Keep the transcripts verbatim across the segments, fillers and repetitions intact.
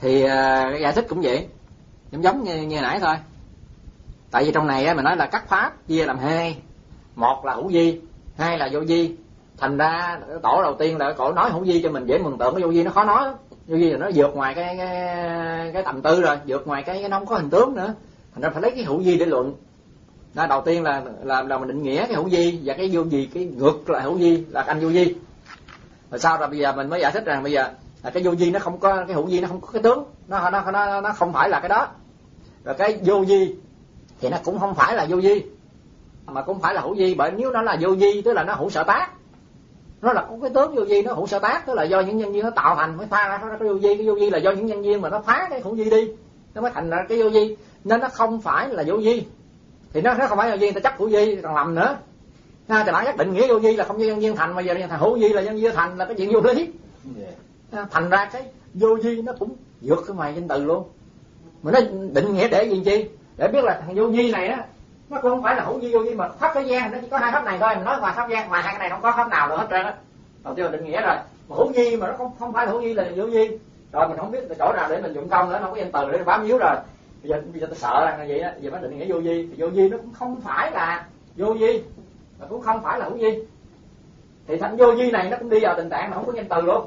Thì uh, cái giải thích cũng vậy, giống giống như, như nãy thôi. Tại vì trong này á, mình nói là các pháp chia làm hai, một là hữu vi, hai là vô vi. Thành ra tổ đầu tiên là cổ nói hữu vi cho mình dễ mường tượng, cái vô vi nó khó nói. Vô vi là nó vượt ngoài cái cái, cái tầm tư rồi, vượt ngoài cái, cái nó không có hình tướng nữa. Thành ra phải lấy cái hữu vi để luận. Đó, đầu tiên là là là mình định nghĩa cái hữu vi, và cái vô vi, cái ngược lại hữu vi là canh vô vi. Rồi sau rồi bây giờ mình mới giải thích rằng bây giờ là cái vô vi nó không có, cái hữu vi nó không có cái tướng, nó nó nó nó không phải là cái đó. Rồi cái vô vi thì nó cũng không phải là vô vi, mà cũng phải là hữu vi, bởi nếu nó là vô vi tức là nó hữu sở tác. Nó là có cái tướng vô vi, nó hữu sở tác, tức là do những nhân duyên nó tạo thành mới pha ra cái vô vi. Cái vô vi là do những nhân duyên mà nó phá cái hữu vi đi, nó mới thành ra cái vô vi. Nên nó không phải là vô vi. Thì nó nó không phải là vô vi, người ta chấp hữu vi còn lầm nữa. Ha, thì bản chất định nghĩa vô vi là không do nhân duyên thành, mà giờ thành hữu vi là nhân duyên thành, là cái chuyện vô lý. Ha, thành ra cái vô vi nó cũng vượt cái ngoài danh từ luôn. Mà nó định nghĩa để gì chi? Để biết là thằng vô vi này á, nó cũng không phải là hữu vi vô vi, mà pháp thế gian nó chỉ có hai pháp này thôi. Mình nói ngoài pháp gian, ngoài hai cái này không có pháp nào nữa hết trơn á. Đầu tiên là định nghĩa rồi. Mà hữu vi mà nó không không phải là hữu vi là vô vi. Rồi mình không biết chỗ nào để mình dụng công nữa, không có danh từ để bám víu rồi. Bây giờ bây giờ tôi sợ rằng là vậy á, giờ mới định nghĩa vô vi. Thì vô vi nó cũng không phải là vô vi, mà cũng không phải là hữu vi. Thì thành vô vi này nó cũng đi vào tình trạng mà không có danh từ luôn.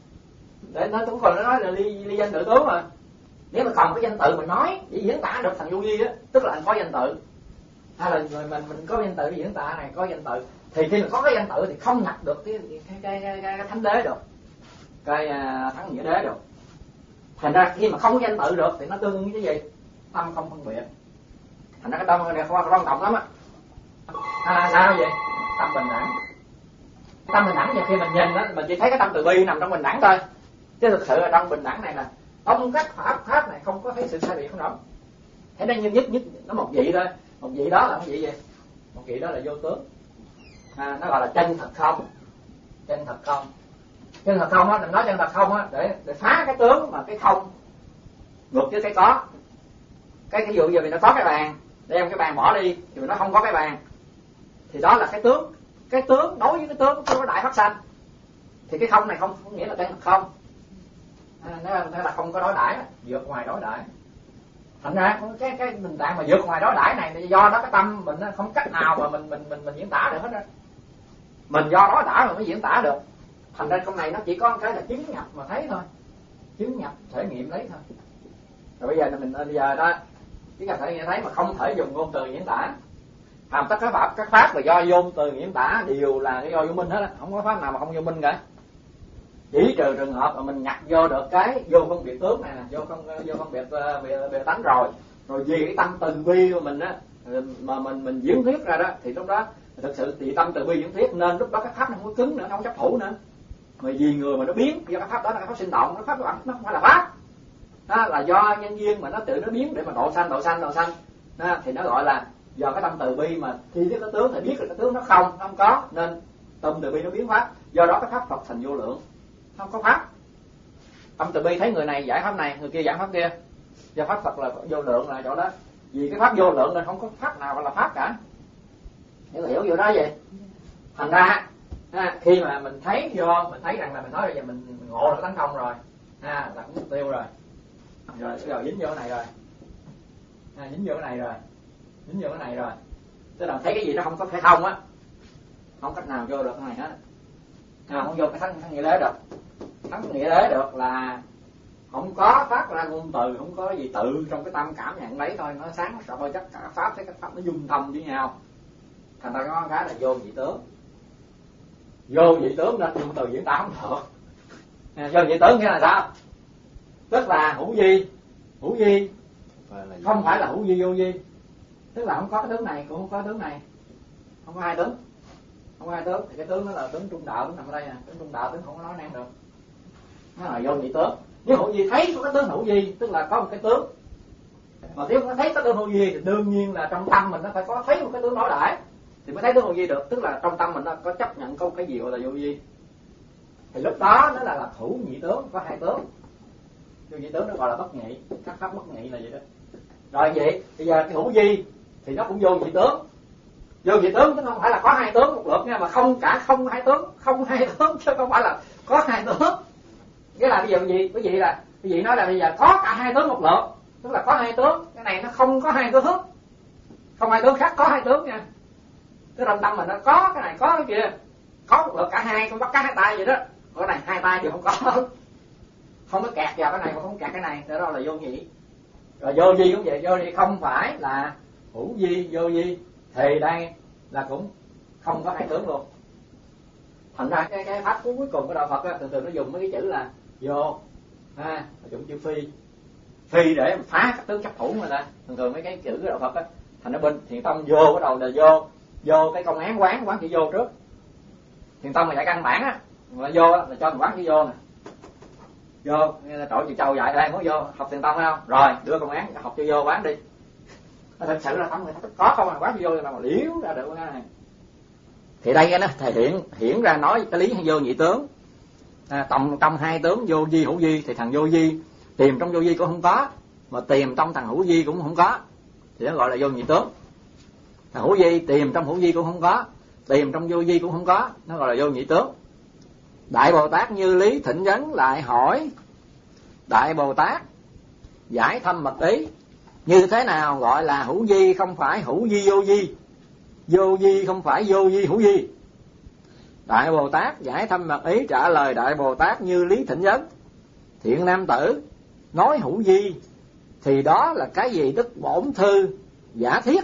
Để nó cũng còn nó nói là ly, ly danh tự tướng mà. Nếu mà còn cái danh tự mình nói để diễn tả được thành vô vi á, tức là anh có danh tự. Hay là người mình mình có danh tự để diễn tả này, có danh tự. Thì khi mà có cái danh tự thì không nhập được cái cái cái, cái, cái, cái thánh đế được, cái uh, thắng nghĩa đế được. Thành ra khi mà không có danh tự được thì nó tương ứng với cái gì? Tâm không phân biệt. Thành ra cái tâm này không quan trọng lắm á. À, sao vậy? Tâm bình đẳng. Tâm bình đẳng thì khi mình nhìn đó, mình chỉ thấy cái tâm từ bi nằm trong bình đẳng thôi. Chứ thực sự là trong bình đẳng này là ông các pháp pháp này không có thấy sự sai biệt không đâu. Thế nên như nhất nhất nó một vị thôi. Một vị đó là một vị gì? Một vị đó là vô tướng. À, nó gọi là chân thật không. Chân thật không. Chân thật không á, mình nói chân thật không á để để phá cái tướng mà cái không ngược với cái có. Cái ví dụ giờ mình đã có cái bàn, đem cái bàn bỏ đi thì mình nói không có cái bàn. Thì đó là cái tướng. Cái tướng đối với cái tướng của đại pháp sanh. Thì cái không này không, không nghĩa là chân thật không. À, nó, nó là không có đối đãi, vượt ngoài đối đãi. Thành ra cái cái tình trạng mà vượt ngoài đối đãi này là do đó cái tâm mình nó không cách nào mà mình mình mình mình diễn tả được hết á. Mình do đối đãi mà mới diễn tả được. Thành ra trong này nó chỉ có cái là chứng nhập mà thấy thôi, chứng nhập thể nghiệm lấy thôi. Rồi bây giờ mình bây giờ đó chứng nhập thể nghiệm thấy mà không thể dùng ngôn từ diễn tả. Làm tất cả pháp các pháp là do vô từ diễn tả đều là cái do vô minh hết á, không có pháp nào mà không vô minh cả. Chỉ trừ trường hợp mà mình nhặt vô được cái vô phân biệt tướng này nè, vô phân vô phân biệt về, về tánh rồi, rồi vì cái tâm từ bi của mình á mà mình mình diễn thuyết ra đó, thì lúc đó thực sự thì tâm từ bi diễn thuyết nên lúc đó cái pháp nó không có cứng nữa, nó không chấp thủ nữa. Mà vì người mà nó biến, do cái pháp đó là cái pháp sinh động, cái pháp đó nó không phải là pháp, đó là do nhân duyên mà nó tự nó biến để mà độ sanh độ sanh độ sanh, đó, thì nó gọi là do cái tâm từ bi mà khi biết cái tướng thì biết được cái tướng nó không nó không có, nên tâm từ bi nó biến pháp. Do đó cái pháp Phật thành vô lượng, không có pháp. Tâm từ bi thấy người này giải pháp này, người kia giải pháp kia. Do pháp Phật là vô lượng là chỗ đó. Vì cái pháp vô lượng nên không có pháp nào gọi là pháp cả. Hiểu hiểu vô đó vậy. Thành ra ha, khi mà mình thấy vô, mình thấy rằng là mình nói bây giờ mình, mình ngộ được tấn công rồi, ha, là mục tiêu rồi. Rồi rồi dính vô cái này rồi. Ha, dính vô cái này rồi. Dính vô cái này rồi. Tức là thấy cái gì nó không có thể thông á, không cách nào vô được cái này hết. À, không vô cái thắng nghĩa đế được. Thắng nghĩa đế được là không có phát ra ngôn từ, không có gì tự trong cái tâm cảm nhận lấy thôi, nó sáng sợ thôi, chắc cả pháp thấy các pháp nó dung thông với nhau. Thành ra có cái là vô vị tướng. Vô vị tướng nên ngôn từ diễn tả không được. À, vô vị tướng nghĩa là sao? Tức là hữu vi, hữu vi không phải là hữu vi vô vi. Tức là không có cái tướng này cũng không có tướng này, không có hai tướng. Không có hai tướng thì cái tướng đó là tướng trung đạo, tướng nằm ở đây nè, tướng trung đạo tướng không có nói năng được. Nó là vô vị tướng. Nếu hữu vi thấy có cái tướng hữu vi, tức là có một cái tướng. Mà nếu nó thấy có tướng hữu vi thì đương nhiên là trong tâm mình nó phải có thấy một cái tướng đối đãi thì mới thấy tướng hữu vi được, tức là trong tâm mình nó có chấp nhận có cái gì gọi là vô vi. Thì lúc đó nó là là hữu nhị tướng, có hai tướng. Vô nhị tướng nó gọi là bất nhị, các pháp bất nhị là vậy đó. Rồi vậy, bây giờ cái hữu vi thì nó cũng vô nhị tướng. Vô vị tướng chứ không phải là có hai tướng một lượt nha, mà không cả không hai tướng, không hai tướng chứ không phải là có hai tướng. Nghĩa là bây giờ gì? Quý vị là Cái vị nói là bây giờ có cả hai tướng một lượt, tức là có hai tướng. Cái này nó không có hai tướng, không hai tướng khác, có hai tướng nha. Cái trong tâm mình nó có cái này có cái kia, có một lượt cả hai, không bắt cả hai tay vậy đó. Cái này hai tay đều không có, không có kẹt vào cái này mà không kẹt cái này, đó là vô nhị. Rồi vô vi cũng vậy, vô vi không phải là hữu vi vô vi, thì đây là cũng không có hai tướng luôn. Thành ra cái cái pháp cuối cùng của đạo Phật á, thường thường nó dùng mấy cái chữ là vô, ha, dùng chữ phi, phi để phá các tướng chấp thủ mà ta. Thường thường mấy cái chữ của đạo Phật á, thành nó bên thiền tông vô bắt đầu là vô, vô cái công án quán quán chữ vô trước. Thiền tông là dạy căn bản á, mà vô là cho mình quán chữ vô nè, vô, trội chữ Châu dạy đây muốn vô học thiền tông phải không? Rồi đưa công án học chữ vô quán đi. Thật sự là tâm người ta có không là quán chữ vô là mà liếu ra được cái này. Thì đây nó thể hiện hiển ra nói cái lý vô nhị tướng. À, trong trong hai tướng vô vi hữu vi thì thằng vô vi tìm trong vô vi cũng không có, mà tìm trong thằng hữu vi cũng không có, thì nó gọi là vô nhị tướng. Thằng hữu vi tìm trong hữu vi cũng không có, tìm trong vô vi cũng không có, nó gọi là vô nhị tướng. Đại Bồ Tát Như Lý thỉnh vấn lại hỏi: Đại Bồ Tát giải thâm mật ý, như thế nào gọi là hữu vi không phải hữu vi vô vi, vô vi không phải vô vi hữu vi? Đại Bồ Tát giải thâm mật ý trả lời Đại Bồ Tát Như Lý thỉnh vấn: Thiện nam tử, nói hữu vi thì đó là cái gì? Tức bổn thư giả thiết.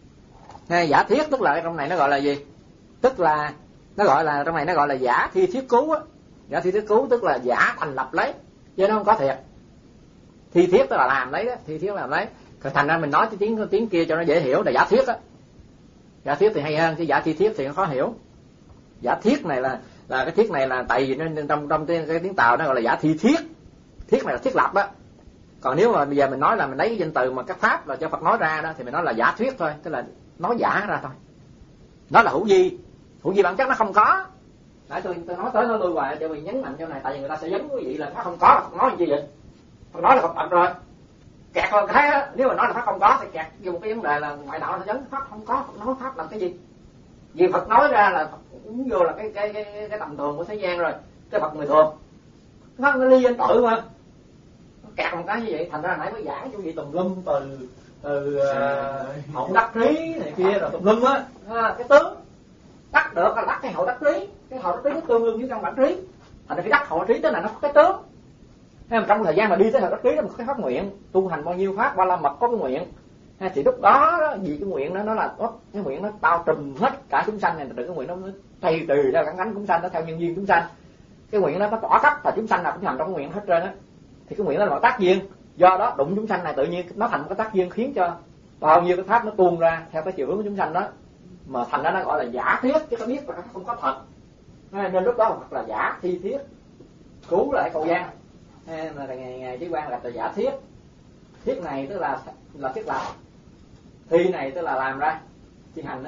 Hay giả thiết tức là trong này nó gọi là gì? Tức là nó gọi là trong này nó gọi là giả thi thiết cứu á. Giả thi thiết cứu tức là giả thành lập lấy, chứ nó không có thiệt. Thi thiết tức là làm lấy đó, thi thiết làm lấy. Thành ra mình nói cái tiếng tiếng kia cho nó dễ hiểu là giả thiết á. Giả thiết thì hay hơn, chứ giả thi thiết thì nó khó hiểu. Giả thiết này là là cái thiết này là tại vì nó trong trong cái, cái tiếng Tàu nó gọi là giả thi thiết. Thiết này là thiết lập đó. Còn nếu mà bây giờ mình nói là mình lấy cái danh từ mà các pháp là cho Phật nói ra đó thì mình nói là giả thuyết thôi, tức là nói giả ra thôi. Đó là hữu vi. Hữu vi bản chất nó không có. Tại tôi tôi nói tới nó lui hoài để mình nhấn mạnh chỗ này, tại vì người ta sẽ giống quý vị là nó không có, Phật nói gì vậy? Phật nói là Phật thật rồi. Kẹt vào cái đó, nếu mà nói là pháp không có thì kẹt dùng cái vấn đề là ngoại đạo nó giống pháp không có, Phật nói pháp làm cái gì? Vì Phật nói ra là Phật cũng vô là cái cái cái cái tầm thường của thế gian rồi, cái Phật người thường. Nó nó ly danh tự mà. Nó kẹt một cái như vậy, thành ra nãy mới giảng cho vị tùm lum từ từ uh, hậu đắc trí này kia rồi tùm lum á, à, cái tướng đắc được là đắc cái hậu đắc trí, cái hậu đắc trí nó tương đương với căn bản trí. Thành ra cái đắc hậu trí tức là nó có cái tướng. Thế mà trong thời gian mà đi tới hậu đắc trí nó có cái pháp nguyện, tu hành bao nhiêu pháp ba la mật có cái nguyện. Ha, thì lúc đó, đó vì cái nguyện đó nó là tốt, cái nguyện nó bao trùm hết cả chúng sanh này, từ cái nguyện nó thay từ theo cắn cánh chúng sanh, nó theo nhân duyên chúng sanh. Cái nguyện đó nó tỏ khắp và chúng sanh nào cũng nằm trong cái nguyện hết trơn á. Thì cái nguyện đó là một tác duyên, do đó đụng chúng sanh này tự nhiên nó thành một cái tác duyên khiến cho bao nhiêu cái pháp nó tuôn ra theo cái chiều hướng của chúng sanh đó, mà thành ra nó gọi là giả thiết, chứ có biết là nó không có thật. Nên lúc đó hoặc là giả thi thiết cứu lại cầu gian, mà ngày ngày trí quan là giả thiết. Thiết này tức là là thiết lập, thi này tức là làm ra thi hành đó,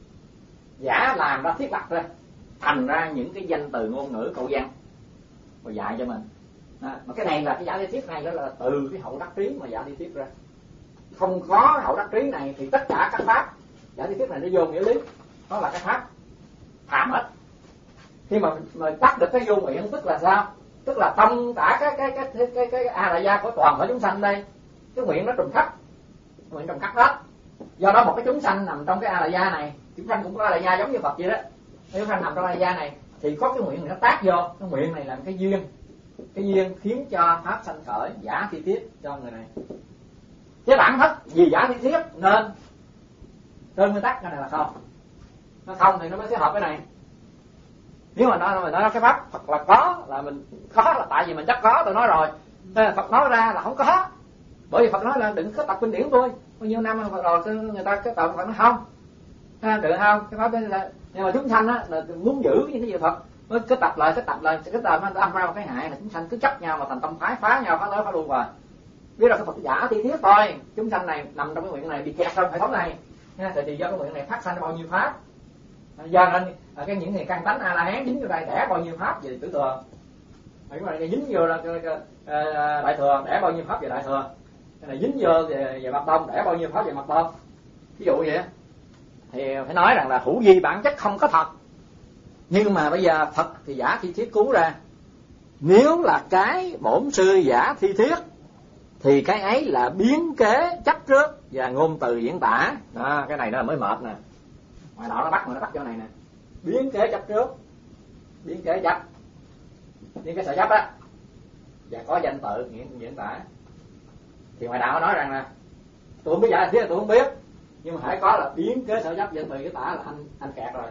giả làm ra thiết lập ra, thành ra những cái danh từ ngôn ngữ cầu văn và dạy cho mình. Đó. Mà cái này là cái giả thi thiết này đó là từ cái hậu đắc trí mà giả thi thiết ra. Không có hậu đắc trí này thì tất cả các pháp giả thi thiết này nó vô nghĩa lý, nó là cái pháp phạm hết. Khi mà mình tắt được cái vô nguyện tức là sao? Tức là tâm cả cái cái cái cái cái, cái a la gia của toàn thể chúng sanh đây, cái nguyện nó trùng khắp, nguyện trùng khắp hết. Do đó một cái chúng sanh nằm trong cái a la gia này, chúng sanh cũng có a la gia giống như Phật vậy đó. Nếu chúng sanh nằm trong a la gia này thì có cái nguyện này nó tác vô, cái nguyện này làm cái duyên, cái duyên khiến cho pháp sanh khởi giả thi thiết cho người này. Cái bản chất vì giả thi thiết nên trên nguyên tắc cái này là không, nó không thì nó mới sẽ hợp cái này. Nếu mà nói, mà nói cái pháp Phật là có, là mình có là tại vì mình chắc có, tôi nói rồi. Phật nói ra là không có, bởi vì Phật nói là đừng có tập kinh điển tôi bao nhiêu năm Phật rồi người ta cái tập Phật nói không, ha, được không? Cái pháp đó là, nhưng mà chúng sanh á là muốn giữ những cái gì Phật mới cứ tập lại, cứ tập lại, cứ tập nó âm ra một cái hại là chúng sanh cứ chấp nhau mà thành tâm phái, phá nhau, phá tới phá luôn rồi. Biết là cái Phật giả thi thiết thôi, chúng sanh này nằm trong cái nguyện này bị kẹt trong hệ thống này, ha, thì, thì do cái nguyện này phát sanh bao nhiêu pháp, do nên cái những người căn tánh a la hán dính vô đây đẻ bao nhiêu pháp về tử thừa, mấy cái này dính vô là đại thừa đẻ bao nhiêu pháp về đại thừa, cái này dính vô về, về mật tông đẻ bao nhiêu pháp về mật tông, ví dụ vậy. Thì phải nói rằng là hữu vi bản chất không có thật, nhưng mà bây giờ Phật thì giả thi thiết cứu ra, Nếu là cái bổn sư giả thi thuyết thì cái ấy là biến kế chấp trước và ngôn từ diễn tả. Đó, cái này nó mới mệt nè. Ngoài đạo nó bắt mà nó bắt chỗ này nè. Biến kế chấp trước, biến kế chấp, biến kế sở chấp á, và có danh tự diễn, diễn tả. Thì ngoài đạo nó nói rằng là tôi không biết giải thích là tôi không biết, nhưng mà hãy có là biến kế sở chấp danh từ cái tả là anh anh kẹt rồi.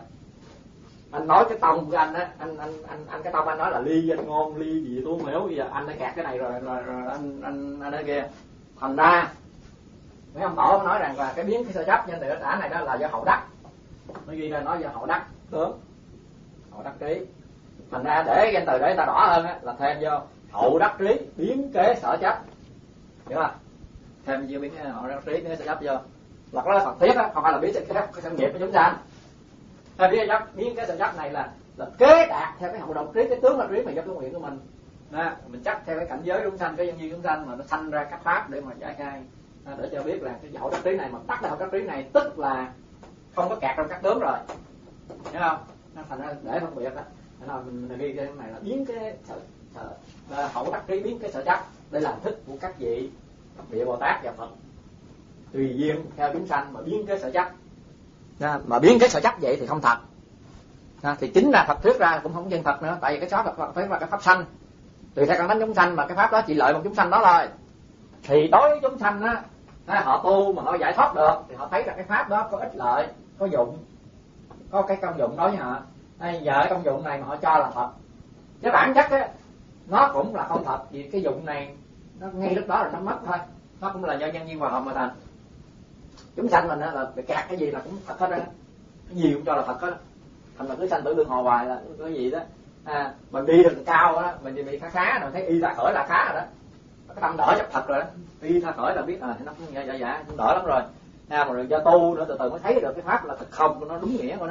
Anh nói cái tông của anh á, anh anh anh anh cái tông anh nói là ly danh ngôn, ly gì tôi không hiểu, bây giờ anh đã kẹt cái này rồi rồi, rồi anh anh anh ở kia. Thành ra mấy ông tổ nói rằng là cái biến cái sở chấp danh từ cái tả này đó là do Hậu Đắc. Nó ghi ra nói do Hậu Đắc tướng, Hậu Đắc trí. Thành ra để danh từ để ta rõ hơn á là thêm vô Hậu Đắc trí biến kế sở chấp, hiểu không? Thêm vô biến cái Hậu Đắc trí biến kế sở chấp vô. Hoặc đó là Phật thuyết á, không phải là biến cái cái sản nghiệp của chúng ta. Thêm biến cái biến cái sở chấp này là là kế đạt theo cái Hậu Đắc trí, cái tướng là trí mà do cái nguyện của mình. Đó, mình chắc theo cái cảnh giới chúng sanh, cái nhân duyên chúng sanh mà nó sanh ra các pháp để mà giải khai, để cho biết là cái Hậu Đắc trí này mà tắt cái Hậu Đắc trí này tức là không có kẹt trong các tướng rồi, hiểu không? Nó thành ra để phân biệt đó, nên mình, mình ghi cái này là biến cái sở, sở là Hậu Đắc trí biến cái sở chấp để làm thức của các vị vị Bồ Tát và Phật tùy duyên theo chúng sanh mà biến cái sở chấp. Đó, mà biến cái sở chấp vậy thì không thật. Đó, thì chính là Phật thuyết ra cũng không chân thật nữa, tại vì cái đó Phật thuyết là cái pháp sanh tùy theo căn tánh chúng sanh, mà cái pháp đó chỉ lợi một chúng sanh đó thôi. Thì đối với chúng sanh á, họ tu mà họ giải thoát được thì họ thấy là cái pháp đó có ích lợi, có dụng, có cái công dụng đối với họ. Bây giờ cái công dụng này mà họ cho là thật, cái bản chất á nó cũng là không thật, vì cái dụng này nó ngay lúc đó là nó mất thôi, nó cũng là do nhân duyên hòa hợp mà thành. Chúng sanh mình á là kẹt cái gì là cũng thật hết á, cái gì cũng cho là thật hết, thành là cứ sanh tử luân hồi hoài là cái gì đó. À, mình đi được cao á, mình bị khá khá rồi, thấy y ra khởi là khá rồi đó, cái tâm đỡ chấp thật rồi đó, y ra khởi là biết à nó cũng dạ dạ dạ cũng đỡ lắm rồi. À, mà rồi do tu nữa từ từ mới thấy được cái pháp là thật không, nó đúng nghĩa của nó.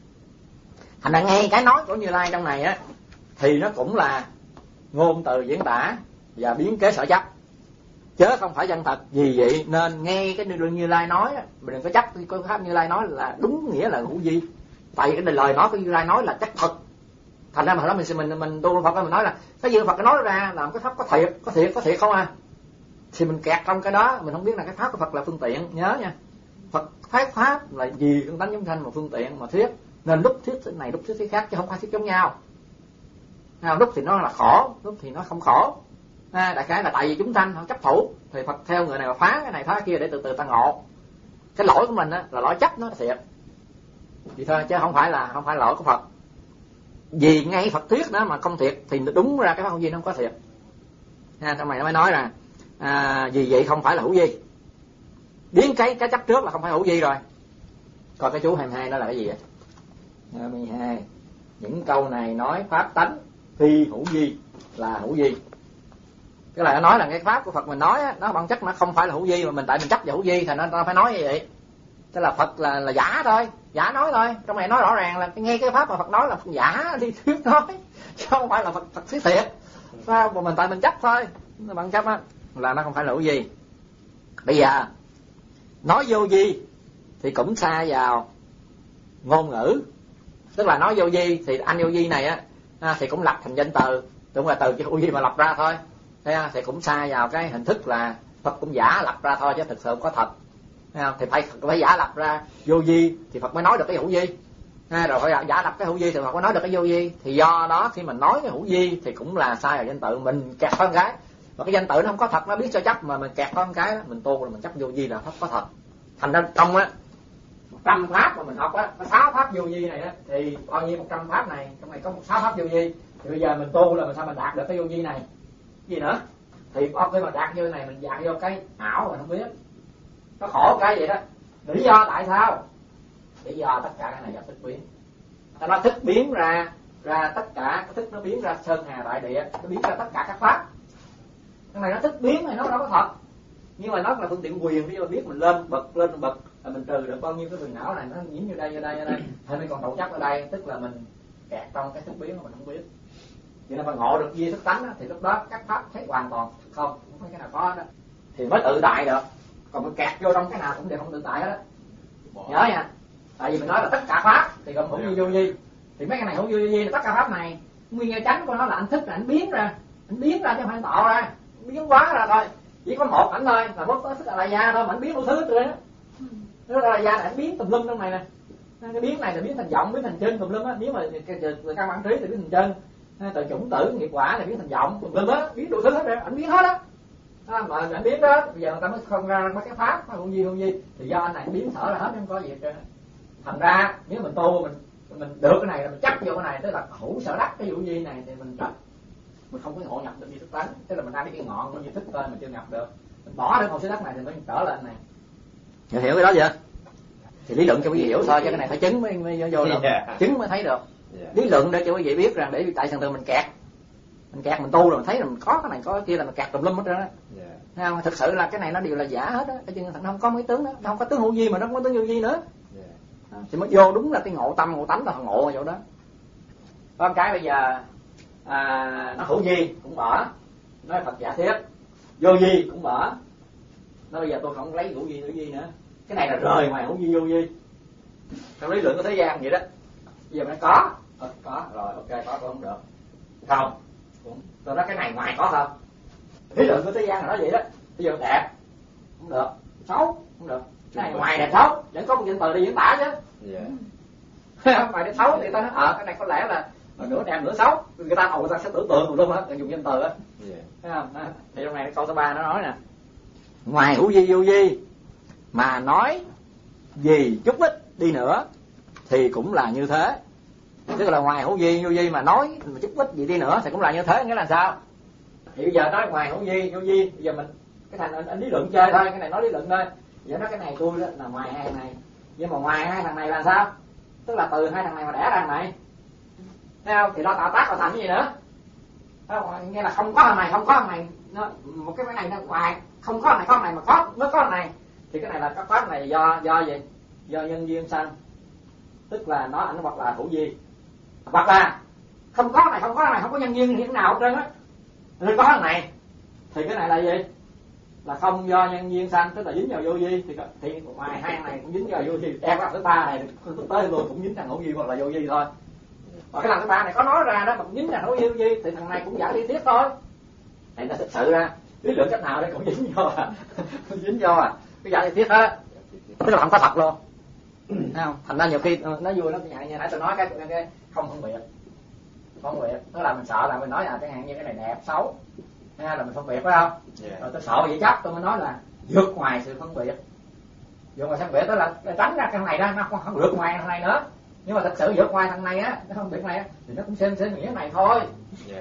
Thành ra ngay cái nói của Như Lai trong này á thì nó cũng là ngôn từ diễn tả và biến kế sở chấp, chứ không phải chân thật. Vì vậy nên nghe cái Như Lai nói á, mình đừng có chấp cái pháp Như Lai nói là đúng nghĩa là hữu vi, tại vì cái lời nói của Như Lai nói là chắc thật. Thành ra mà hồi đó mình mình mình tu Phật mình nói là cái gì Phật nói ra làm cái pháp có thiệt, có thiệt, có thiệt không à, thì mình kẹt trong cái đó, mình không biết là cái pháp của Phật là phương tiện. Nhớ nha, Phật thuyết pháp là gì con tánh chúng sanh mà phương tiện mà thuyết, nên lúc thuyết thế này lúc thuyết thế khác chứ không phải thuyết giống nhau. À, lúc thì nó là khổ, lúc thì nó không khổ. À, đại khái là tại vì chúng sanh họ chấp thủ thì Phật theo người này mà phá cái này phá cái kia để từ từ ta ngộ. Cái lỗi của mình á là lỗi chấp nó thiệt, vậy thôi chứ không phải là không phải lỗi của Phật. Vì ngay Phật thuyết đó mà không thiệt thì đúng ra cái pháp hữu vi nó không có thiệt. À, trong này nó mới nói là à, vì vậy không phải là hữu vi, biến cái cái chấp trước là không phải hữu vi rồi. Còn cái chú hai mươi hai đó là cái gì vậy? hai mươi hai, những câu này nói pháp tánh phi hữu vi là hữu vi. Cái này nó nói là cái pháp của Phật mình nói á, nó bản chất nó không phải là hữu vi, mà mình tại mình chấp vào hữu vi thì nó phải nói như vậy. Tức là Phật là là giả thôi, giả nói thôi. Trong này nói rõ ràng là nghe cái pháp mà Phật nói là giả đi thuyết nói, chứ không phải là Phật Phật thuyết thiệt. Mà mình tại mình chấp thôi, bằng chấp á là nó không phải là hữu vi. Bây giờ nói vô vi thì cũng xa vào ngôn ngữ, tức là nói vô vi thì anh vô vi này á à, thì cũng lập thành danh từ, đúng là từ cái hữu vi mà lập ra thôi. Thế thì cũng xa vào cái hình thức là Phật cũng giả lập ra thôi chứ thực sự không có thật. Thì phải phải giả lập ra vô vi thì Phật mới nói được cái hữu vi. À, rồi phải giả lập cái hữu vi thì Phật mới nói được cái vô vi. Thì do đó khi mình nói cái hữu vi thì cũng là sai vào danh tự, mình kẹt con cái. Và cái danh tự nó không có thật, nó biết cho chấp mà mình kẹt con cái đó, mình tu rồi mình chấp vô vi là pháp có thật. Thành ra trong á một trăm pháp mà mình học á, có sáu pháp vô vi này á, thì bao nhiêu một trăm pháp này, trong này có một sáu pháp vô vi. Thì bây giờ mình tu là mình sao mình đạt được cái vô vi này? Gì nữa? Thì khi mà đạt như này mình dạt vô cái ảo mình không biết. Nó khổ cái vậy đó. Lý do tại sao? Lý do tất cả cái này do thức biến. Nó thức biến ra ra tất cả, cái thức nó biến ra sơn hà đại địa, nó biến ra tất cả các pháp. Cái này nó thức biến này nó đâu có thật. Nhưng mà nó là phương tiện quyền, ví dụ biết mình lên bậc lên bậc là mình trừ được bao nhiêu cái phiền não này, nó nhiễm như đây như đây như đây, hay mình còn đầu chấp ở đây, tức là mình kẹt trong cái thức biến mà mình không biết. Vậy nên mà ngộ được duy thức tánh đó, thì lúc đó các pháp thấy hoàn toàn không, không phải cái nào có đó, thì mới tự tại được. Còn mình kẹt vô trong cái nào cũng đều không tự tại hết đó. Nhớ nha, tại vì mình nói là tất cả pháp thì gồm hữu vi vô vi, thì mấy cái này hữu vi vô vi là tất cả pháp này, Nguyên nhân chánh của nó là anh thức, là anh biến ra, anh biến ra chứ không phải anh tạo ra, biến hóa ra thôi. Chỉ có một ảnh thôi, là mất thức là gia thôi, mà anh biến đủ thứ rồi đó. Nó là gia này anh biến tùm lum trong này nè. Cái biến này là biến thành vọng, biến thành chân tùm lum á. Nếu mà từ căn bản trí thì biến thành chân, từ chủng tử nghiệp quả này biến thành vọng tùm lum á, biến đủ thứ hết rồi, anh biến hết á. À, mà anh biến đó, bây giờ người ta mới không ra mấy cái pháp không gì không gì, thì do anh này biến thở là hết, không có gì hết trơn. Thành ra nếu mình tu mình mình được cái này là mình chấp vô cái này, tức là hữu sở đắc cái vụ gì này thì mình chấp, mình không có ngộ nhập được như thức tánh, tức là mình đang biết cái ngọn của như thức tên mình chưa nhập được, mình bỏ được hữu sở đắc này thì mới trở lên này. Hiểu hiểu cái đó chưa? Thì lý luận cho quý vị hiểu thôi, chứ cái này phải chứng mới, mới vô được, yeah. Chứng mới thấy được. Yeah. Lý luận để cho quý vị biết rằng để tại thường thường mình kẹt, mình kẹt mình tu rồi mình thấy là mình có cái này có cái kia là mình kẹt tùm lum hết trơn á. Yeah. Không, thực sự là cái này nó đều là giả hết á, chứ nó không có mấy tướng đó, nó không có tướng hữu vi mà nó không có tướng vô vi nữa. Yeah. Thì mới vô đúng là cái ngộ tâm ngộ tánh là ngộ ở chỗ đó. Có một cái bây giờ à, nó hữu vi cũng mở, nói Phật giả thiết, vô vi cũng mở. Nó bây giờ tôi không lấy hữu vi hữu vi nữa, cái này là rời ngoài hữu vi vô vi. Trong lý luận của thế gian vậy đó. Bây giờ nó có, ờ, có rồi, ok có cũng không được, không cũng tôi nói cái này ngoài có không. Lý luận của thế gian là nói vậy đó. Bây giờ đẹp không được, xấu không được, cái này ngoài đẹp xấu, vẫn có một danh từ đi diễn tả chứ. Yeah. Ngoài đẹp xấu thì ta nói ờ cái này có lẽ là nửa đẹp nửa xấu, người ta ồ người ta sẽ tưởng tượng luôn á, dùng danh từ á. Thấy không? Thì trong này câu số ba nó nói nè, ngoài hữu vi vô vi mà nói gì chút ít đi nữa thì cũng là như thế. Tức là ngoài hữu vi vô vi mà nói chút ít gì đi nữa thì cũng là như thế. Nghĩa là sao? Thì bây giờ nói ngoài hữu vi vô vi, bây giờ mình cái thành anh, anh lý luận chơi thôi, cái này nói lý luận thôi. Giờ nói cái này tôi là ngoài hai thằng này, nhưng mà ngoài hai thằng này là sao? Tức là từ hai thằng này mà đẻ ra thằng này, thấy không? Thì nó tạo tác vào thành cái gì nữa? Không, nghĩa là không có thằng này, không có thằng này, nó, một cái cái này nó ngoài không có thằng này, có thằng này mà có mới có thằng này, thì cái này là các pháp này do do gì? Do nhân duyên sanh, tức là nó ảnh hoặc là hữu vi, hoặc là không có thằng này, không có thằng này, không có nhân duyên hiện nào hết trơn á, nên có thằng này, thì cái này là gì? Là không do nhân duyên sanh, tức là dính vào vô vi, thì, thì ngoài hai thằng này cũng dính vào vô vi, em cái thứ ba này tới tôi cũng dính thằng hữu vi hoặc là vô vi thôi. Và cái lần thứ ba này có nói ra đó mà cũng dính thằng hữu vi, vi thì thằng này cũng giả lý thuyết thôi. Thì nó thực sự ra lý luận cách nào đây cũng dính vô à, dính vô à, cái giả lý thuyết đó, tức là không có thật luôn. Thấy không? Thành ra nhiều khi nó vui lắm, như nãy tôi nói cái, cái không phân biệt, phân biệt, tức là mình sợ là mình nói là chẳng hạn như cái này đẹp xấu, hay là mình phân biệt phải không? Yeah. Rồi tôi sợ vậy chắc tôi mới nói là vượt ngoài sự phân biệt, vượt ngoài phân biệt tức là tránh ra cái này ra, nó không, không vượt ngoài thằng này nữa. Nhưng mà thật sự vượt ngoài thằng này á, nó không biết này á, thì nó cũng xem xem nghĩa này thôi. Yeah.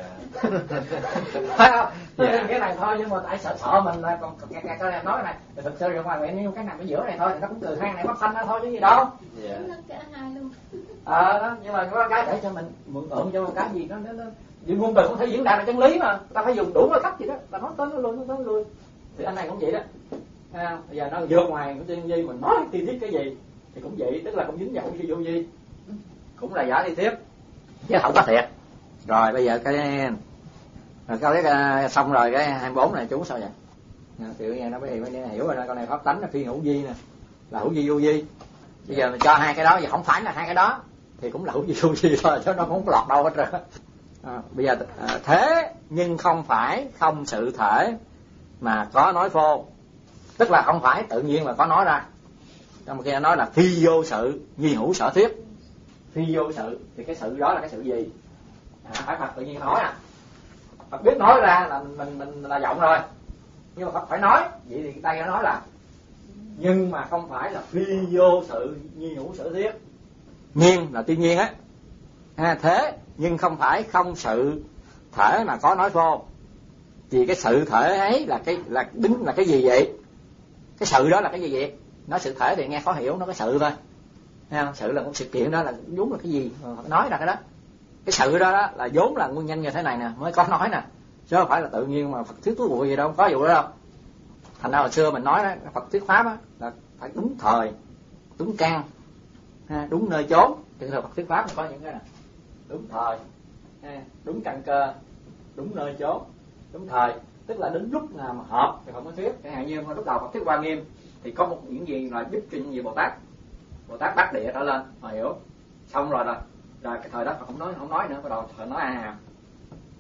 Thấy không? Yeah. Cái này thôi, nhưng mà tại sợ sợ mình là còn cái cái cái nói này, thì thực sự vượt ngoài vậy, nhưng cái nằm ở giữa này thôi thì nó cũng từ hai này phát sanh ra thôi chứ gì đâu. Yeah. Cả hai luôn. Ờ đó, nhưng mà có cái để cho mình mượn tượng cho cái gì nó nó nó dùng ngôn từ không thể diễn đạt là chân lý mà, ta phải dùng đủ cái cách gì đó, ta nói tới nó luôn, nói tới luôn. Thì anh này cũng vậy đó. À, bây giờ nó vượt ngoài của tiên duy mình nói chi tiết cái gì thì cũng vậy, tức là cũng dính vào cái vô vi, cũng là giả lý thuyết chứ không có thiệt. Rồi bây giờ cái rồi câu cái xong rồi cái hai mươi bốn này chú sao vậy? Tiểu nghe nó mới mới hiểu rồi, câu này pháp tánh là phi hữu vi nè, là hữu vi vô vi. Bây giờ mình cho hai cái đó, giờ không phải là hai cái đó thì cũng là hữu vi vô vi thôi, chứ nó không có lọt đâu hết rồi. À, bây giờ à, thế nhưng không phải không sự thể mà có nói phô, tức là không phải tự nhiên mà có nói ra. Trong khi nói là phi vô sự nhi hữu sở thuyết, phi vô sự thì cái sự đó là cái sự gì? À, phải Phật tự nhiên nói à, Phật biết nói ra là mình mình là giọng rồi, nhưng mà Phật phải nói vậy thì đây nó nói là nhưng mà không phải là phi vô sự nhi hữu sở thuyết, nhiên là tuy nhiên á. À, thế nhưng không phải không sự thể mà có nói phô, vì cái sự thể ấy là cái là đứng là cái gì vậy? Cái sự đó là cái gì vậy? Nói sự thể thì nghe khó hiểu, nó cái sự thôi. Thấy không? Sự là một sự kiện, đó là vốn là cái gì? Nói ra cái đó. Cái sự đó, đó là vốn là nguyên nhân như thế này nè mới có nói nè, chứ không phải là tự nhiên mà Phật thuyết thú bụi gì đâu, có vụ đó đâu. Thành ra hồi xưa mình nói đó, Phật thuyết pháp á là phải đúng thời, đúng căn, đúng nơi chốn. Thì thời Phật thuyết pháp có những cái này, đúng thời, đúng căn cơ, đúng nơi chốn, đúng thời, tức là đến lúc nào mà hợp thì Phật mới thuyết. Chẳng hạn như lúc đầu Phật thuyết Hoa Nghiêm thì có một những gì là giúp cho những gì Bồ Tát, Bồ Tát bắt địa trở lên, họ hiểu, xong rồi rồi, rồi cái thời đó Phật không nói không nói nữa, bắt đầu thời nói à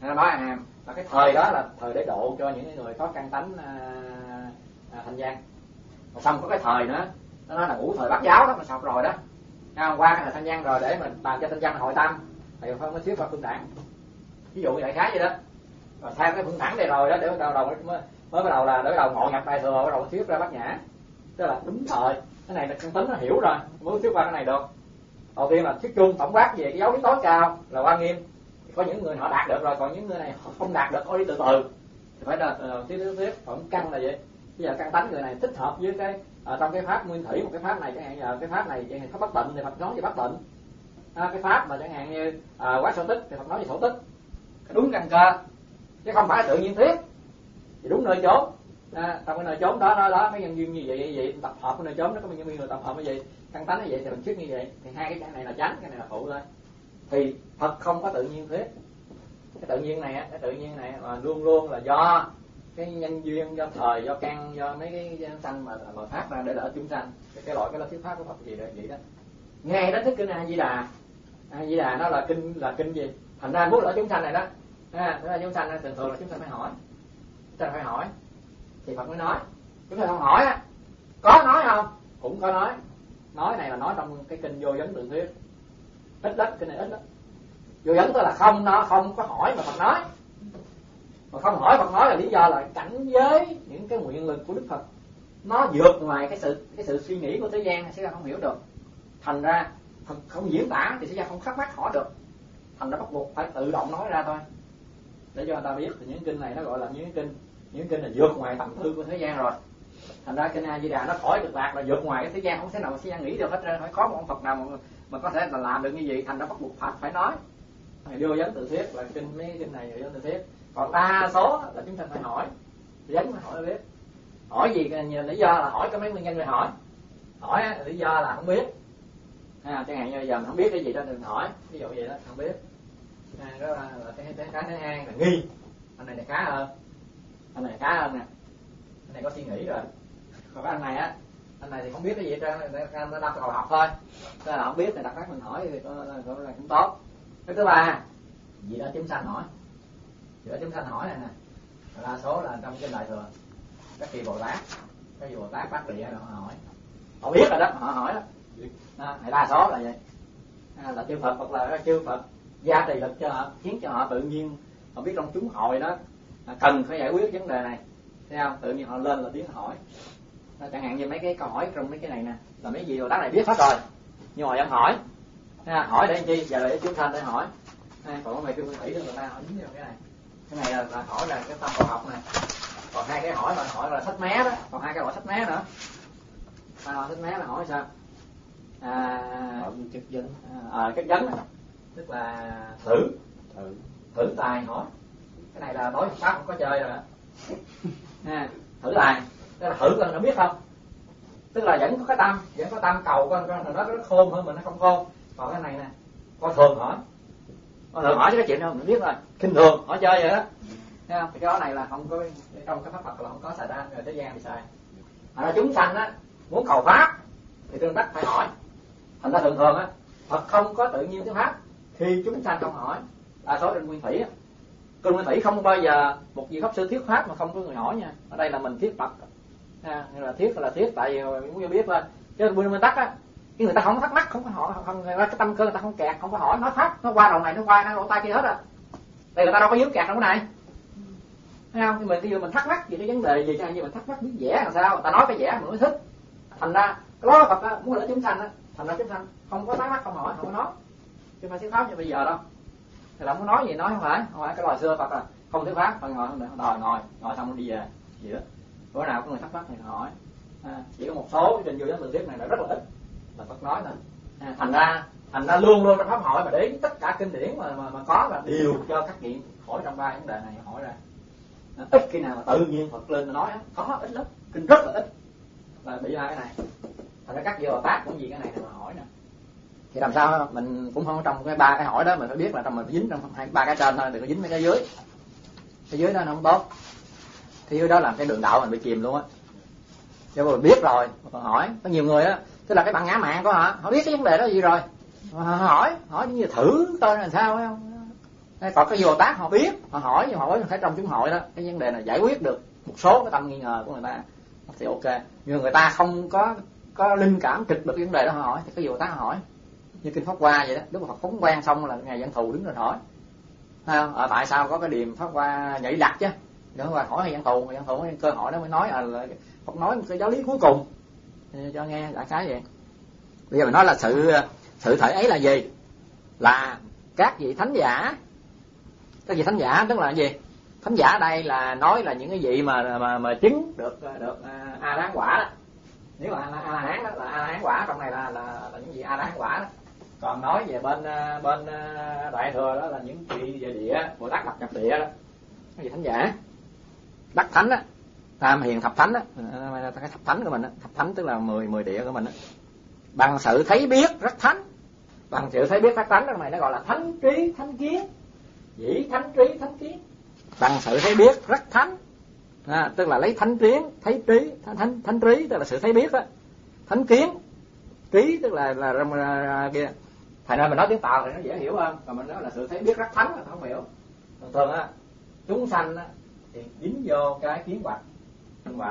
nó nói à, là cái thời đó là thời để độ cho những người có căn tánh à, à, thanh gian. Còn xong có cái thời nữa nó nói là ngũ thời Bát giáo đó, mà học rồi đó. À, qua cái thời thanh gian rồi để mình bàn cho thanh văn hội tâm thì không có thuyết qua phương tạng, ví dụ như đại khái vậy đó. Rồi theo cái phương thẳng này rồi đó để bắt đầu, đầu mới, mới bắt đầu là để bắt đầu ngộ nhập đại thừa, bắt đầu thuyết ra Bát nhã, tức là đúng thời. Cái này là căn tính nó hiểu rồi mới thuyết qua cái này được. Đầu tiên là thuyết chung tổng quát về cái giáo lý tối cao là Hoa Nghiêm. Có những người họ đạt được rồi, còn những người này họ không đạt được, có đi từ từ thì phải là thuyết thuyết thuyết phẩm căn là vậy. Bây giờ căn tánh người này thích hợp với cái ở trong cái pháp nguyên thủy, một cái pháp này chẳng hạn giờ cái pháp này chẳng hạn có bất tịnh thì Phật nói về bất tịnh. À, cái pháp mà chẳng hạn như à, quá sở tích thì Phật nói về sở tích. Đúng căn cơ chứ không phải tự nhiên thuyết thì đúng nơi chốn. À, trong cái nơi chốn đó đó đó mấy nhân duyên như vậy như vậy tập hợp cái nơi chốn đó có những người tập hợp như vậy, căn tánh như vậy thì mình thuyết như vậy, thì hai cái này là chánh, cái này là phụ thôi. Thì Phật không có tự nhiên thuyết. Cái tự nhiên này cái tự nhiên này mà luôn luôn là do cái nhân duyên, do thời, do căn, do mấy cái sanh mà mà phát ra để đỡ chúng sanh. Cái loại cái là thuyết pháp của Phật gì đó vậy đó. Ngay đó thích kinh A Di Đà. A Di Đà nó là kinh là kinh gì? Thành ra muốn đỡ chúng sanh này đó. À, đó là chúng sanh thường thường là chúng sanh phải hỏi. Chúng sanh phải hỏi thì Phật mới nói. Chúng ta không hỏi á, có nói không? Cũng có nói. Nói này là nói trong cái kinh Vô Vấn Tự Thuyết. Ít lắm, kinh này ít lắm. Vô vấn tức là không nó không có hỏi mà Phật nói. Mà không hỏi Phật nói là lý do là cảnh giới những cái nguyện lực của Đức Phật nó vượt ngoài cái sự cái sự suy nghĩ của thế gian, sẽ ra không hiểu được. Thành ra Phật không diễn tả thì sẽ ra không khắc mắc hỏi được. Thành ra bắt buộc phải tự động nói ra thôi. Để cho người ta biết thì những kinh này nó gọi là những kinh những kinh là vượt ngoài tầm tư của thế gian rồi. Thành ra kinh A Di Đà nó khỏi cực lạc là vượt ngoài cái thế gian, không thể nào mà thế gian nghĩ được hết trơn. Phải có một ông Phật nào mà, mà có thể là làm được như vậy. Thành ra bắt buộc Phật phải nói. Vô Vấn Tự Thuyết là kinh mấy kinh này Vô Vấn Tự Thuyết. Còn đa số là chúng ta phải hỏi, vấn phải hỏi biết. Hỏi gì lý do là hỏi có mấy nguyên nhân người hỏi. Hỏi lý do là không biết. À, chẳng hạn như giờ mình không biết cái gì đó đừng hỏi, ví dụ vậy đó, không biết. À, đó là, là cái, cái cái thứ hai là nghi. Anh này là khá hơn. Anh này là khá hơn nè. Anh này có suy nghĩ rồi. Còn cái anh này á, anh này thì không biết cái gì hết trơn, anh ta đọc cầu học thôi. Thế là không biết thì đặt phát mình hỏi thì có là cũng tốt. Cái thứ ba, gì đó chúng sanh hỏi. Gì đó chúng sanh hỏi này nè. Đa số là trong kinh Đại Thừa. Các vị Bồ Tát, các vị Bồ Tát Bát Địa họ hỏi. Họ biết rồi đó, họ hỏi đó. Đó, đa số là vậy. À, là chư Phật hoặc là chư Phật gia trì lực cho họ, khiến cho họ tự nhiên họ biết trong chúng hội đó cần phải giải quyết vấn đề này. Thấy không? Tự nhiên họ lên là tiếng hỏi. Đó, chẳng hạn như mấy cái câu hỏi trong mấy cái này nè, là mấy vị Bồ Tát này biết hết rồi. Nhưng mà vẫn hỏi. À, hỏi để làm chi? Giờ là để chúng sanh để hỏi. À, còn mấy cái nguyên thủy đó người ta hỏi dính vào cái này. Cái này là, là hỏi là cái tâm cầu học này. Còn hai cái hỏi mà hỏi là sách mé đó, còn hai cái hỏi sách mé nữa. À, hỏi sách mé là hỏi sao? À, hỏi chất vấn. À, chất vấn này. Tức là thử, thử, thử tài hỏi. Cái này là đối pháp không có chơi rồi. À, thử tài, tức là thử coi nó biết không. Tức là vẫn có cái tâm, vẫn có tâm cầu con con nó nó khôn hơn mình nó không khôn. Còn cái này nè, coi thường hỏi. Coi thường hỏi chứ cái chuyện đâu mình biết rồi. Khinh thường hỏi chơi vậy đó. Thấy không? Thì cái đó này là không có trong cái pháp Phật là không có xài ra, người thế gian thì xài. Mà chúng sanh á muốn cầu pháp thì tương đắc phải hỏi. Thành ra thường thường á Phật không có tự nhiên thuyết pháp khi chúng sanh không hỏi. Đa số trên nguyên thủy á, trên nguyên thủy không bao giờ một vị pháp sư thuyết pháp mà không có người hỏi nha. Ở đây là mình thuyết Phật. À, là thuyết là thuyết tại vì muốn cho biết thôi. Chứ nguyên tắc á, cái người ta không thắc mắc, không có hỏi, không cái tâm cơ người ta không kẹt, không có hỏi, nói pháp, nó qua đầu này, nó qua nó lỗ tai kia hết à. Đây người ta đâu có dướng kẹt trong cái này. Thấy không? Thì mình khi mình thắc mắc gì cái vấn đề gì cho như mình thắc mắc biết vẽ làm sao, người ta nói cái vẽ mình mới thích. Thành ra cái đó Phật á, muốn là chúng sanh á, thành ra chúng sanh không có thắc mắc, không hỏi, không có nói. Chứ phải thuyết pháp như bây giờ đâu. Thì không có nói gì nói không phải, không phải cái loài xưa Phật à, không thuyết pháp, Phật ngồi không được, đòi ngồi, ngồi xong đi về, gì đó. Bữa nào có người thắc mắc thì hỏi. À, chỉ có một số trên Vô Vấn Tự Thuyết này là rất là ít là Phật nói thôi. À, thành ra thành ra luôn luôn trong pháp hỏi mà để tất cả kinh điển mà mà, mà có là đều cho khắc nghiệm hỏi trong ba vấn đề này hỏi ra. À, ít khi nào mà tự nhiên Phật lên mà nói á, có ít lắm, kinh rất là ít là bị ba cái này. Thành ra các vị Bồ Tát cũng vì cái này mà hỏi nè. Thì làm sao mình cũng không trong cái ba cái hỏi đó mình phải biết là trong mình dính trong hai ba cái trên thôi, đừng có dính mấy cái dưới. Cái dưới đó nó không tốt. Thì dưới đó làm cái đường đạo mình bị chìm luôn á. Cho mình biết rồi, còn hỏi, có nhiều người á, tức là cái bạn ngã mạng của họ, họ biết cái vấn đề đó gì rồi. Họ hỏi, hỏi như thử coi là sao phải không? Còn cái Bồ Tát họ biết, họ hỏi, nhưng họ hỏi phải trong chúng hội đó, cái vấn đề này giải quyết được một số cái tâm nghi ngờ của người ta thì ok. Nhưng người ta không có có linh cảm trực được cái vấn đề đó họ hỏi, thì cái Bồ Tát họ hỏi. Như kinh Pháp Hoa vậy đó, Đức Phật phóng quang xong là ngài Văn Thù đứng lên hỏi. À, à, tại sao có cái điềm Pháp Hoa nhảy đặt chứ? Nữa qua hỏi ngài Văn Thù, ngài Văn Thù cơ hội đó mới nói à, là Phật nói một cái giáo lý cuối cùng cho nghe đại khái vậy. Bây giờ mình nói là sự sự thể ấy là gì? Là các vị thánh giả. Các vị thánh giả tức là gì? Thánh giả ở đây là nói là những cái vị mà mà mà chứng được được A La quả đó. Nếu mà A La Hán đó là A La Hán quả, trong này là là, là những vị A La Hán quả đó. Còn nói về bên bên đại thừa đó là những vị về địa, Bồ Tát lập nhập địa đó. Cái vị thánh giả đắc thánh á, tam hiền thập thánh á, cái thập thánh của mình á, thập thánh tức là mười mười địa của mình á. Bằng sự thấy biết rất thánh, bằng sự thấy biết rất thánh, trong này nó gọi là thánh trí thánh kiến, dĩ thánh trí thánh kiến. Bằng sự thấy biết rất thánh, à, tức là lấy thánh kiến thấy trí, thánh thánh, thánh trí tức là sự thấy biết á, thánh kiến trí tức là là, là, là kia. Thành ra mình nói tiếng Tàu thì nó dễ hiểu hơn, còn mình nói là sự thấy biết rất thánh là không hiểu. Thường thường á, chúng sanh á thì dính vô cái kiến hoặc, kiến hoặc.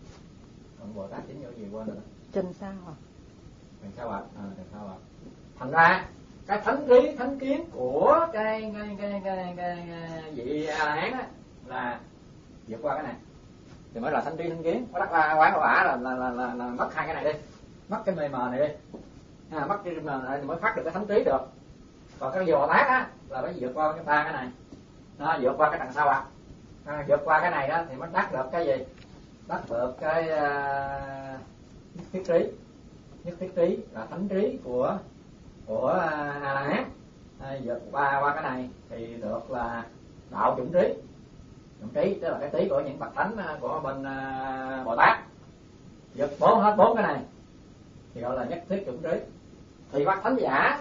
Còn Bồ Tát dính vô gì quên rồi. Trần sao à? Trần sao à? À, trần sao à? Thành ra cái thánh trí thánh kiến của cái cái cái cái, cái, cái vị A La Hán á là vượt qua cái này thì mới là thánh trí thánh kiến. Có đắc la quán quả là là, là là là mất hai cái này đi, mất cái mê mờ này đi, à, mất cái mê mờ này thì mới phát được cái thánh trí được. Còn cái Bồ Tát á là phải vượt qua cái ba cái này, nó vượt qua cái đằng sau à. À, vượt qua cái này đó thì mới đắc được cái gì? Đắc được cái uh, nhất thiết trí. Nhất thiết trí là thánh trí của của A La Hán. À, vượt qua qua cái này thì được là đạo chủng trí. Chủng trí tức là cái trí của những bậc thánh của bên uh, Bồ Tát. Vượt bốn hết bốn cái này thì gọi là nhất thiết chủng trí. Thì bậc thánh giả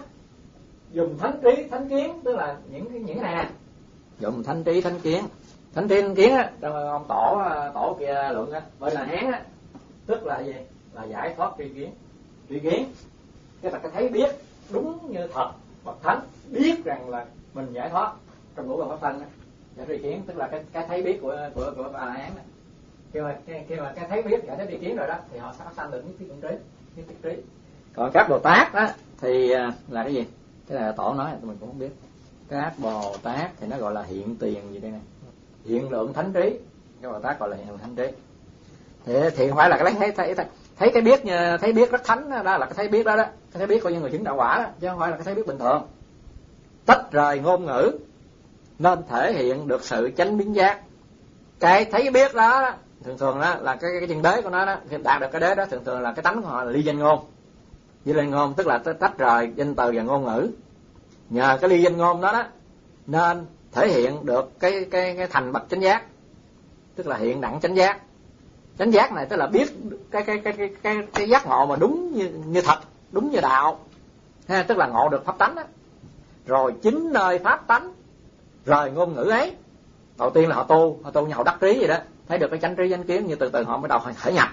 dùng thánh trí thánh kiến tức là những những cái này nè, dùng thánh trí thánh kiến. Thánh trí thánh kiến á, trong ông tổ tổ kia luận á, bên là Hán á, tức là gì? Là giải thoát tri kiến. Tri kiến cái là cái thấy biết đúng như thật, bậc thánh biết rằng là mình giải thoát trong ngũ bằng pháp tánh á. Giải tri kiến tức là cái cái thấy biết của của của A La Hán á. Khi mà cái, khi mà cái thấy biết giải thoát tri kiến rồi đó thì họ sẽ phát sanh được nhất thiết chủng trí, nhất thiết trí. Còn các Bồ Tát á thì là cái gì? Cái là tổ nói tụi mình cũng không biết. Các Bồ Tát thì nó gọi là hiện tiền gì đây này, hiện lượng thánh trí. Các Bồ Tát gọi là hiện lượng thánh trí. Thì thì không phải là cái thấy thấy thấy, thấy cái biết thấy biết rất thánh đó, đó là cái thấy biết đó đó, cái thấy biết của những người chứng đạo quả đó, chứ không phải là cái thấy biết bình thường. Tách rời ngôn ngữ nên thể hiện được sự chánh biến giác. Cái thấy biết đó, đó thường thường đó là cái cái chân đế của nó đó, đạt được cái đế đó thường thường là cái tánh của họ là ly danh ngôn. Ly danh ngôn tức là tách rời danh từ và ngôn ngữ. Nhờ cái ly danh ngôn đó đó nên thể hiện được cái cái cái thành bậc chánh giác, tức là hiện đẳng chánh giác. Chánh giác này tức là biết cái cái cái cái cái, cái giác ngộ mà đúng như như thật, đúng như đạo, ha, tức là ngộ được pháp tánh đó. Rồi chính nơi pháp tánh rời ngôn ngữ ấy. Đầu tiên là họ tu, họ tu như họ đắc trí vậy đó, thấy được cái chánh trí chánh kiến, như từ từ họ bắt đầu thể nhập.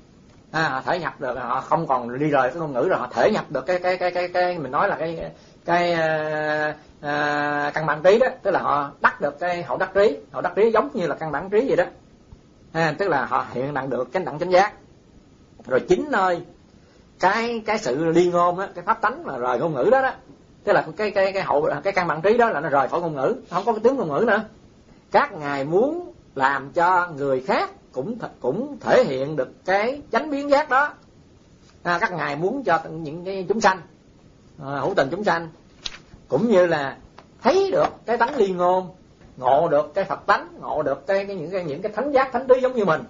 À, họ thể nhập được, họ không còn đi rời cái ngôn ngữ rồi, họ thể nhập được cái cái cái cái cái mình nói là cái cái uh, uh, căn bản trí đó, tức là họ đắc được cái hậu đắc trí, hậu đắc trí giống như là căn bản trí vậy đó. À, tức là họ hiện đẳng được chánh đẳng chánh giác. Rồi chính nơi cái cái sự ly ngôn á, cái pháp tánh mà rời ngôn ngữ đó đó, tức là cái cái cái hậu cái căn bản trí đó là nó rời khỏi ngôn ngữ, không có cái tướng ngôn ngữ nữa. Các ngài muốn làm cho người khác cũng cũng thể hiện được cái chánh biến giác đó. À, các ngài muốn cho những cái chúng sanh, à, hữu tình chúng sanh cũng như là thấy được cái tánh ly ngôn, ngộ được cái Phật tánh, ngộ được cái, cái những cái những cái thánh giác thánh trí giống như mình,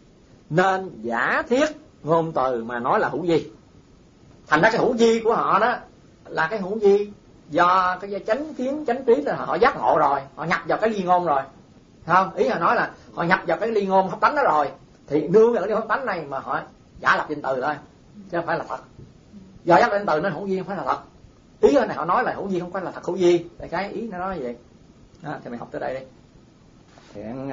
nên giả thiết ngôn từ mà nói là hữu vi. Thành ra cái hữu vi của họ đó là cái hữu vi do cái chánh kiến chánh trí là họ giác ngộ rồi, họ nhập vào cái ly ngôn rồi, không? Ý họ nói là họ nhập vào cái ly ngôn pháp tánh đó rồi, thì nương vào cái ly pháp tánh này mà họ giả lập danh từ thôi, chứ không phải là thật. Do giác danh từ nên hữu vi không phải là thật. Ý này họ nói là hữu vi không phải là thật hữu vi, tại cái ý nó nói vậy. Đó, thì mình học tới đây đi. Thiện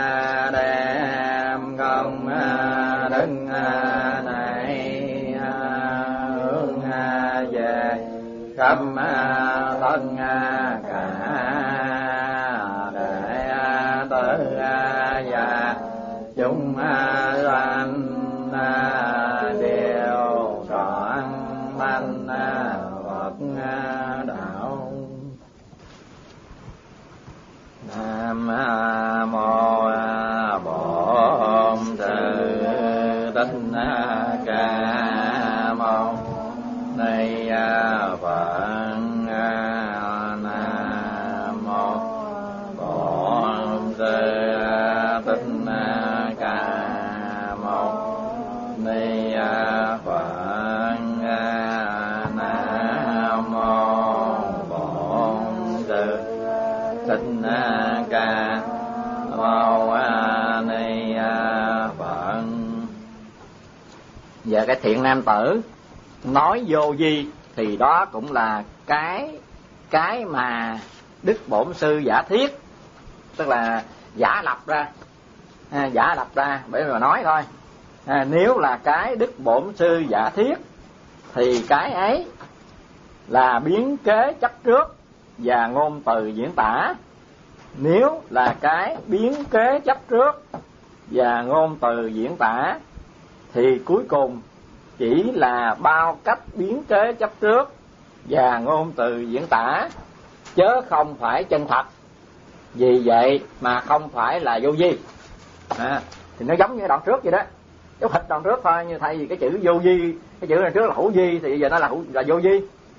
đem công đức này hướng về khắp thân cả Thích Ca Mâu Ni Phật. Nam mô Bổn Sư Thích Ca Mâu Ni Phật. Nam mô Bổn Sư Thích Ca Mâu Ni Phật. Giờ cái thiện nam tử nói vô vi thì đó cũng là cái cái mà Đức Bổn Sư giả thiết, tức là giả lập ra, à, giả lập ra để mà nói thôi. À, nếu là cái Đức Bổn Sư giả thiết thì cái ấy là biến kế chấp trước và ngôn từ diễn tả. Nếu là cái biến kế chấp trước và ngôn từ diễn tả thì cuối cùng chỉ là bao cách biến kế chấp trước và ngôn từ diễn tả, chớ không phải chân thật. Vì vậy mà không phải là vô vi. À, thì nó giống như đoạn trước vậy đó, giống hệt đoạn trước thôi, như thay vì cái chữ vô vi, cái chữ đoạn trước là hữu vi thì giờ nó là hữu, là vô vi.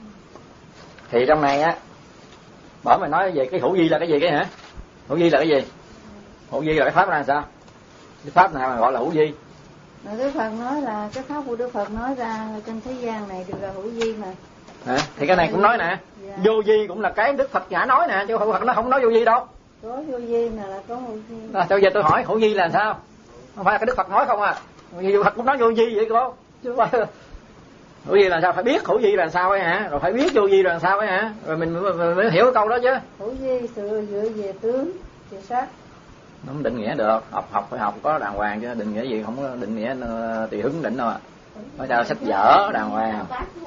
Thì trong này á, bởi mình nói về cái hữu vi là cái gì cái hả? Hữu vi là cái gì? Hữu vi là cái pháp là sao? Cái pháp nào mà gọi là hữu vi? Mà Đức Phật nói là cái pháp của Đức Phật nói ra trên thế gian này đều là hữu vi mà. À, thì cái này cũng nói nè, dạ. Vô vi cũng là cái Đức Phật giả nói nè, chứ Phật nó không nói vô vi đâu. Có vô vi mà là có hữu vi. À, bây giờ tôi hỏi hữu vi là sao? Không phải là cái Đức Phật nói không à? Đức Phật cũng nói vô vi vậy cô. Chứ không phải hữu vi là sao? Phải biết hữu vi là sao ấy hả? Rồi phải biết vô vi là sao ấy hả? Rồi mình mới hiểu cái câu đó chứ. Hữu vi sự dựa về tướng, về sắc. Nó không định nghĩa được, học học phải học có đàng hoàng chứ định nghĩa gì không có định nghĩa tùy hứng định đâu à. Nói cho sách vở đàng hoàng.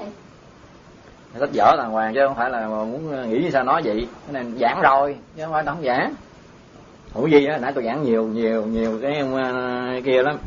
Sách vở đàng hoàng chứ không phải là muốn nghĩ sao nói vậy. Cái này giảng rồi chứ không phải không giảng. Hữu vi á, nãy tôi giảng nhiều nhiều nhiều cái uh, kia lắm.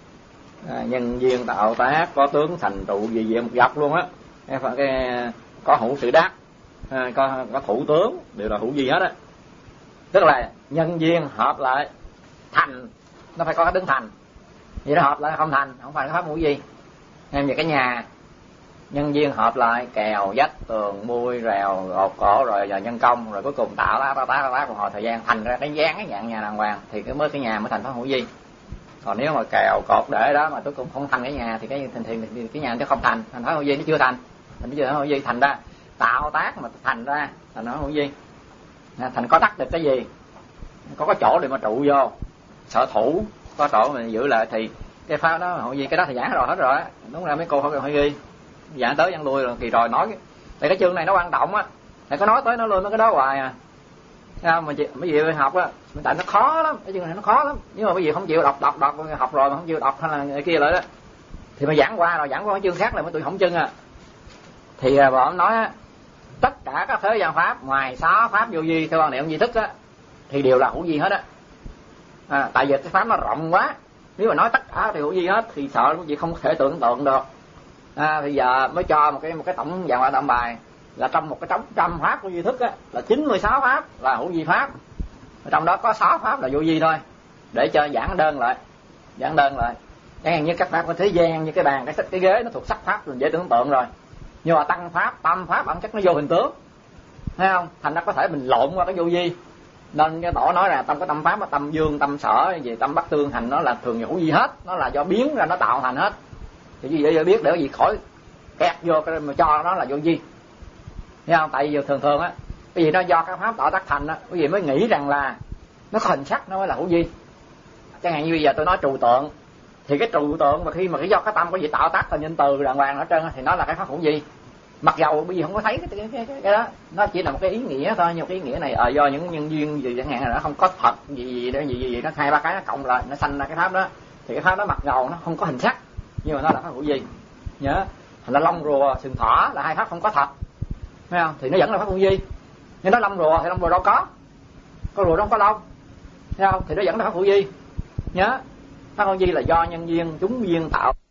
À, nhân duyên tạo tác có tướng thành trụ gì gì một dọc luôn á. Cái, cái có hữu sự đắc, à, có có thủ tướng đều là hữu vi hết á. Tức là nhân duyên hợp lại thành, nó phải có cái đứng thành. Vậy nó hợp lại không thành, không phải cái pháp hữu vi. Em về cái nhà, nhân duyên hợp lại kèo vách tường mui rèo gột cổ rồi giờ nhân công rồi cuối cùng tạo lá tá tá tá một hồi thời gian thành ra cái dáng cái dạng nhà đàng hoàng thì cái mới cái nhà mới thành pháp hữu vi. Còn nếu mà kèo cột để đó mà cuối cùng không thành cái nhà thì cái thành thì cái nhà nó không thành, thành pháp hữu vi nó chưa thành, thành nó chưa hữu vi, thành ra tạo tác mà thành ra thành nó hữu vi. Thành có đắc được cái gì, có cái chỗ để mà trụ vô, sở thủ có chỗ mình giữ lại thì cái pháp đó hữu vi. Cái đó thì giảng rồi hết rồi á, đúng ra mấy cô không cần phải ghi, giảng tới giảng lui rồi kỳ rồi nói. Thì cái chương này nó quan trọng á, thầy có nói tới nó luôn nó cái đó hoài à. Sao mà chị mấy vị học á, tại nó khó lắm, cái chương này nó khó lắm. Nhưng mà mấy vị không chịu đọc đọc đọc học rồi mà không chịu đọc hay là người kia lại đó thì mà giảng qua rồi giảng qua cái chương khác là mấy tụi không chân à. Thì bọn nói á, tất cả các thế gian pháp ngoài sáu pháp vô vi theo quan niệm duy thức á thì đều là hữu vi hết á. À, tại vì cái pháp nó rộng quá, nếu mà nói tất cả thì hữu vi hết thì sợ quý vị không thể tưởng tượng được. À, bây giờ mới cho một cái một cái tổng dạng hóa tổng bài là trong một cái trăm trăm pháp của duy thức á là chín mươi sáu pháp là hữu vi pháp, trong đó có sáu pháp là vô vi thôi, để cho giảng đơn lại, giảng đơn lại. Chẳng như các pháp của thế gian như cái bàn cái sách cái ghế nó thuộc sắc pháp mình dễ tưởng tượng rồi, nhưng mà tăng pháp tâm pháp bản chất nó vô hình tướng, thấy không? Thành ra có thể mình lộn qua cái vô vi. Nên cái tổ nói là tâm cái tâm pháp mà tâm dương tâm sở gì tâm bắc tương hành nó là thường hữu vi hết, nó là do biến ra nó tạo thành hết. Thì gì để biết để gì khỏi kẹt vô cái mà cho nó là vô vi, thấy không? Tại vì thường thường á cái gì nó do các pháp tạo tác thành á, cái gì mới nghĩ rằng là nó có hình sắc nó mới là hữu vi. Chẳng hạn như bây giờ tôi nói trừu tượng thì cái trừu tượng mà khi mà cái do cái tâm có gì tạo tác thành nhân từ đàng hoàng ở trên thì nó là cái pháp hữu vi. Mặc dầu bây giờ không có thấy cái, cái, cái, cái đó, nó chỉ là một cái ý nghĩa thôi, nhưng cái ý nghĩa này à, do những nhân duyên gì chẳng hạn là nó không có thật gì gì đó gì gì, gì nó hai ba cái nó cộng lại nó sanh ra cái pháp đó, thì cái pháp đó mặc dầu nó không có hình sắc nhưng mà nó là pháp hữu vi. Nhớ thành là lông rùa sừng thỏ là hai pháp không có thật, thấy không? Thì nó vẫn là pháp hữu vi. Nhưng nó lông rùa thì lông rùa đâu có, có rùa đâu có lông, thấy không? Thì nó vẫn là pháp hữu vi. Nhớ pháp hữu vi là do nhân duyên chúng duyên tạo.